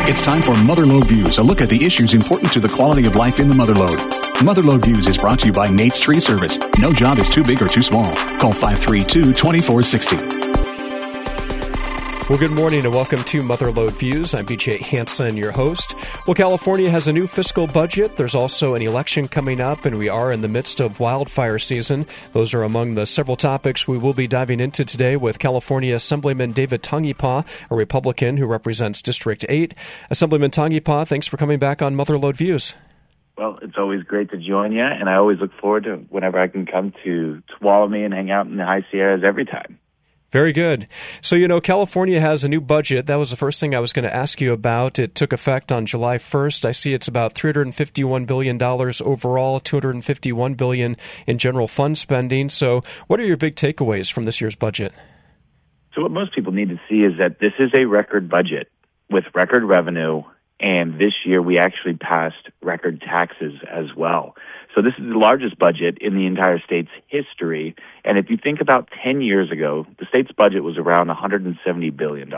It's time for Motherlode Views, a look at the issues important to the quality of life in the Motherlode. Motherlode Views is brought to you by Nate's Tree Service. No job is too big or too small. Call 532-2460. Well, good morning and welcome to Motherlode Views. I'm BJ Hansen, your host. Well, California has a new fiscal budget. There's also an election coming up, and we are in the midst of wildfire season. Those are among the several topics we will be diving into today with California Assemblyman David Tangipa, a Republican who represents District 8. Assemblyman Tangipa, thanks for coming back on Motherlode Views. Well, it's always great to join you, and I always look forward to whenever I can come to Tuolumne and hang out in the High Sierras every time. Very good. So, California has a new budget. That was the first thing I was going to ask you about. It took effect on July 1st. I see it's about $351 billion overall, $251 billion in general fund spending. So what are your big takeaways from this year's budget? So what most people need to see is that this is a record budget with record revenue, and this year we actually passed record taxes as well. So this is the largest budget in the entire state's history. And if you think about 10 years ago, the state's budget was around $170 billion.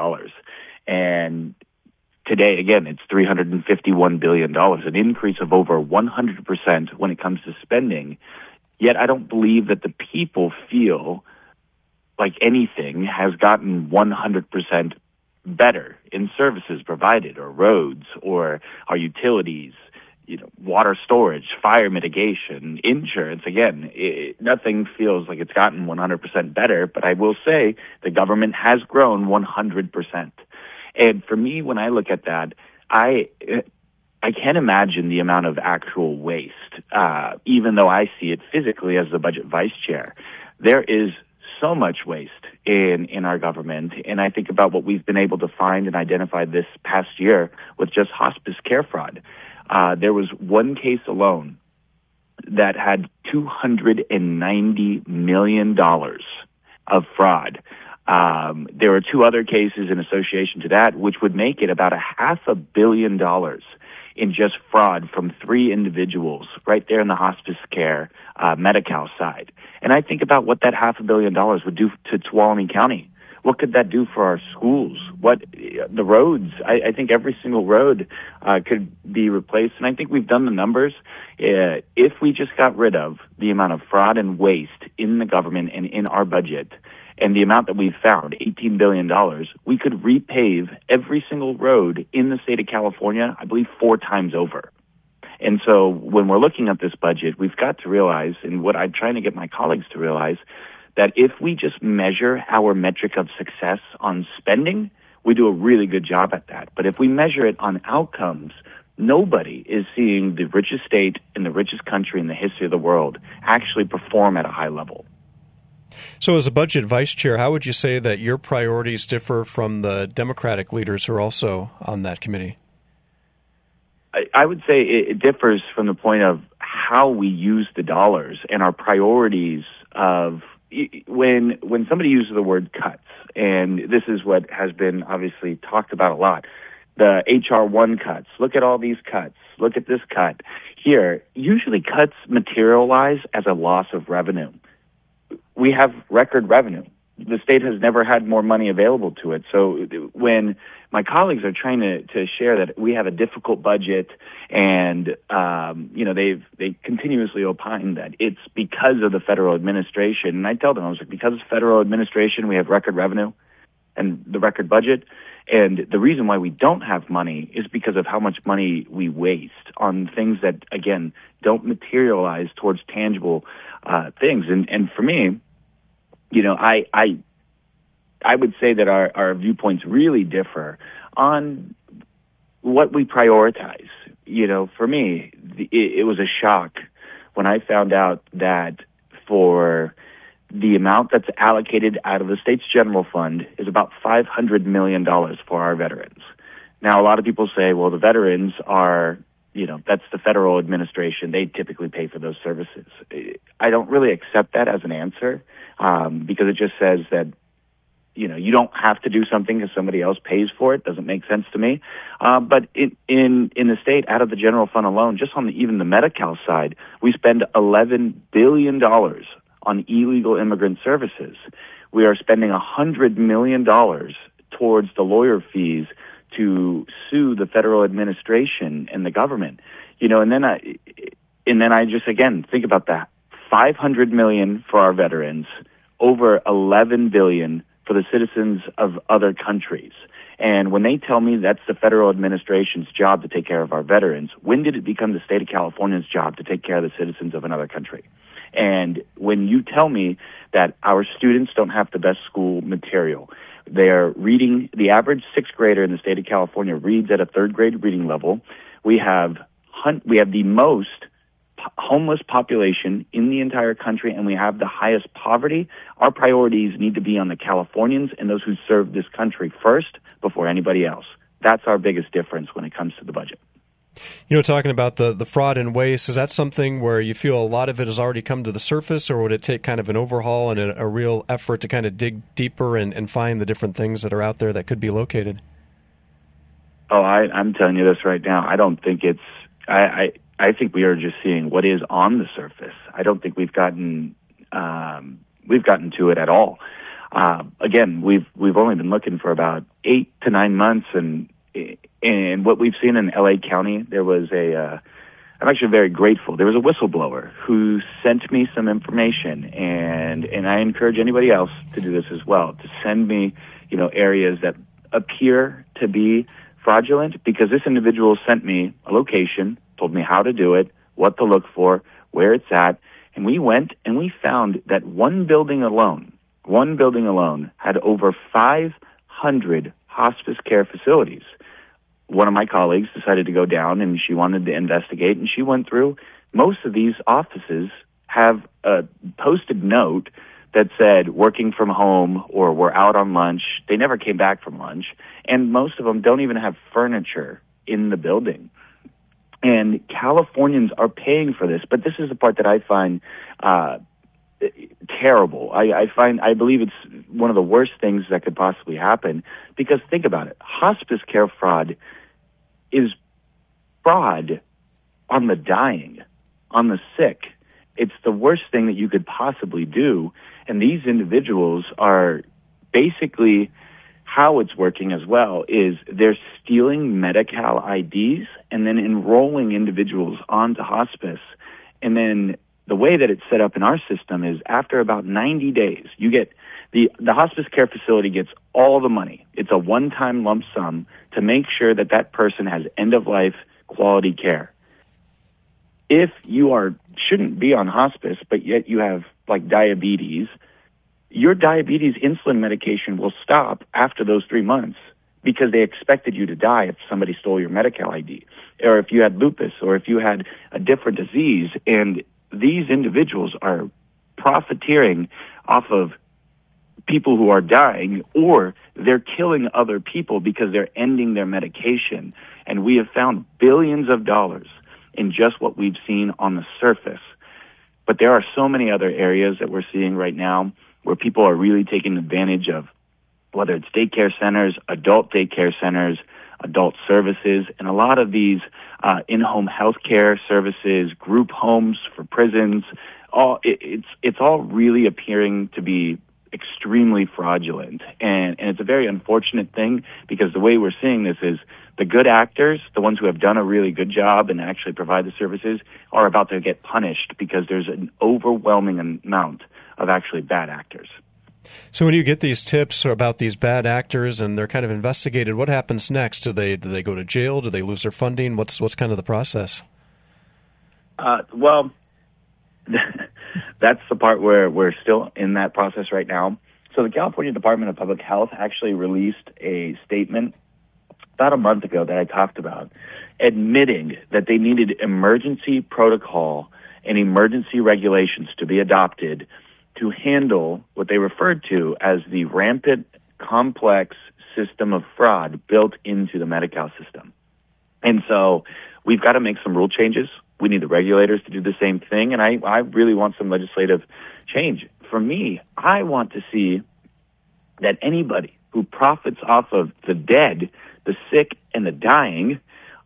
And today, again, it's $351 billion, an increase of over 100% when it comes to spending. Yet I don't believe that the people feel like anything has gotten 100% better in services provided, or roads, or our utilities, water storage, fire mitigation, insurance. Again, nothing feels like it's gotten 100% better, but I will say the government has grown 100%. And for me, when I look at that, I can't imagine the amount of actual waste, even though I see it physically as the budget vice chair. There is so much waste in our government, and I think about what we've been able to find and identify this past year with just hospice care fraud. There was one case alone that had $290 million of fraud. There were two other cases in association to that, which would make it about $500 million in just fraud from three individuals right there in the hospice care Medi-Cal side. And I think about what that $500 million would do to Tuolumne County. What could that do for our schools? The roads? I think every single road could be replaced. And I think we've done the numbers. If we just got rid of the amount of fraud and waste in the government and in our budget, and the amount that we've found, $18 billion, we could repave every single road in the state of California, I believe, 4 times over. And so when we're looking at this budget, we've got to realize, and what I'm trying to get my colleagues to realize, that if we just measure our metric of success on spending, we do a really good job at that. But if we measure it on outcomes, nobody is seeing the richest state in the richest country in the history of the world actually perform at a high level. So as a budget vice chair, how would you say that your priorities differ from the Democratic leaders who are also on that committee? I would say it differs from the point of how we use the dollars and our priorities of when somebody uses the word cuts, and this is what has been obviously talked about a lot, the H.R. 1 cuts, look at all these cuts, look at this cut. Here, usually cuts materialize as a loss of revenue. We have record revenue. The state has never had more money available to it. So when my colleagues are trying to share that we have a difficult budget and, they continuously opine that it's because of the federal administration. And I tell them, I was like, because of federal administration, we have record revenue and the record budget. And the reason why we don't have money is because of how much money we waste on things that, again, don't materialize towards tangible things. And for me, I would say that our viewpoints really differ on what we prioritize. For me, it was a shock when I found out that for the amount that's allocated out of the state's general fund is about $500 million for our veterans. Now, a lot of people say, well, the veterans are, that's the federal administration. They typically pay for those services. I don't really accept that as an answer because it just says that, you don't have to do something because somebody else pays for it. Doesn't make sense to me. But in the state, out of the general fund alone, just on even the Medi-Cal side, we spend $11 billion on illegal immigrant services. We are spending $100 million towards the lawyer fees to sue the federal administration and the government. And then I just, again, think about that. $500 million for our veterans, over $11 billion for the citizens of other countries. And when they tell me that's the federal administration's job to take care of our veterans, when did it become the state of California's job to take care of the citizens of another country? And when you tell me that our students don't have the best school material, they're reading, the average sixth grader in the state of California reads at a third grade reading level. We have the most homeless population in the entire country, and we have the highest poverty. Our priorities need to be on the Californians and those who serve this country first before anybody else. That's our biggest difference when it comes to the budget. Talking about the fraud and waste, is that something where you feel a lot of it has already come to the surface, or would it take kind of an overhaul and a real effort to kind of dig deeper and find the different things that are out there that could be located? Oh, I'm telling you this right now. I don't think it's I think we are just seeing what is on the surface. I don't think we've gotten to it at all. Again, we've only been looking for about 8 to 9 months, and what we've seen in LA County, there was I'm actually very grateful. There was a whistleblower who sent me some information, and I encourage anybody else to do this as well, to send me, areas that appear to be fraudulent, because this individual sent me a location, told me how to do it, what to look for, where it's at, and we went and we found that one building alone had over 500 hospice care facilities. One of my colleagues decided to go down, and she wanted to investigate, and she went through. Most of these offices have a posted note that said working from home or we're out on lunch. They never came back from lunch, and most of them don't even have furniture in the building. And Californians are paying for this, but this is the part that I find terrible. I believe it's one of the worst things that could possibly happen, because think about it. Hospice care fraud is fraud on the dying, on the sick. It's the worst thing that you could possibly do. And these individuals are basically, how it's working as well is they're stealing Medi-Cal IDs and then enrolling individuals onto hospice. And then the way that it's set up in our system is after about 90 days, you get the hospice care facility gets all the money. It's a one-time lump sum to make sure that that person has end-of-life quality care. If you shouldn't be on hospice, but yet you have like diabetes, your diabetes insulin medication will stop after those 3 months, because they expected you to die if somebody stole your Medi-Cal ID, or if you had lupus, or if you had a different disease. And these individuals are profiteering off of people who are dying, or they're killing other people because they're ending their medication. And we have found billions of dollars in just what we've seen on the surface. But there are so many other areas that we're seeing right now where people are really taking advantage of, whether it's daycare centers, adult daycare centers, adult services, and a lot of these in-home health care services, group homes for prisons. It's all really appearing to be extremely fraudulent. And it's a very unfortunate thing, because the way we're seeing this is the good actors, the ones who have done a really good job and actually provide the services, are about to get punished because there's an overwhelming amount of actually bad actors. So when you get these tips about these bad actors and they're kind of investigated, what happens next? Do they go to jail? Do they lose their funding? What's kind of the process? Well, that's the part where we're still in that process right now. So the California Department of Public Health actually released a statement about a month ago that I talked about, admitting that they needed emergency protocol and emergency regulations to be adopted to handle what they referred to as the rampant, complex system of fraud built into the Medi-Cal system. And so we've got to make some rule changes. We need the regulators to do the same thing, and I really want some legislative change. For me, I want to see that anybody who profits off of the dead, the sick, and the dying,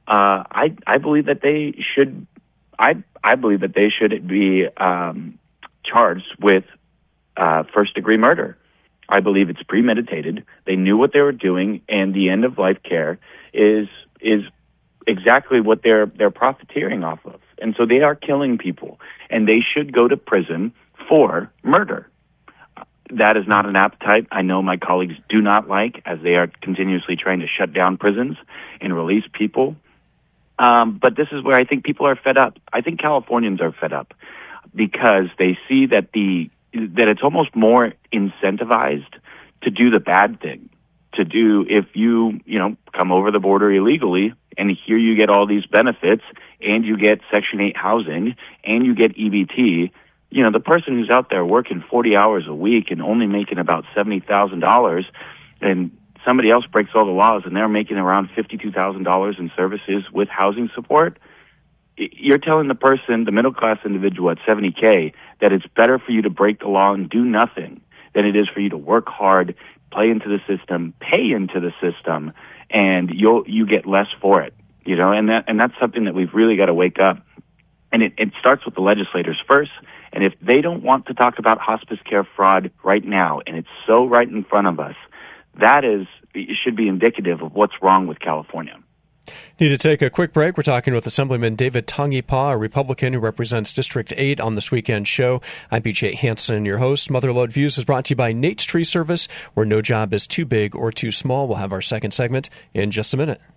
I believe that they should. I believe that they should be charged with first-degree murder. I believe it's premeditated. They knew what they were doing, and the end-of-life care is is exactly what they're profiteering off of. And so they are killing people, and they should go to prison for murder. That is not an appetite I know my colleagues do not like, as they are continuously trying to shut down prisons and release people. But this is where I think people are fed up. I think Californians are fed up because they see that it's almost more incentivized to do the bad thing. To do, if you come over the border illegally, and here you get all these benefits, and you get Section 8 housing, and you get EBT, the person who's out there working 40 hours a week and only making about $70,000, and somebody else breaks all the laws and they're making around $52,000 in services with housing support, you're telling the person, the middle-class individual at $70K, that it's better for you to break the law and do nothing than it is for you to work hard, play into the system, pay into the system, and you get less for it. And that's something that we've really got to wake up. And it starts with the legislators first. And if they don't want to talk about hospice care fraud right now, and it's so right in front of us, it should be indicative of what's wrong with California. Need to take a quick break. We're talking with Assemblyman David Tangipa, a Republican who represents District 8 on this weekend show. I'm BJ Hansen, your host. Motherlode Views is brought to you by Nate's Tree Service, where no job is too big or too small. We'll have our second segment in just a minute.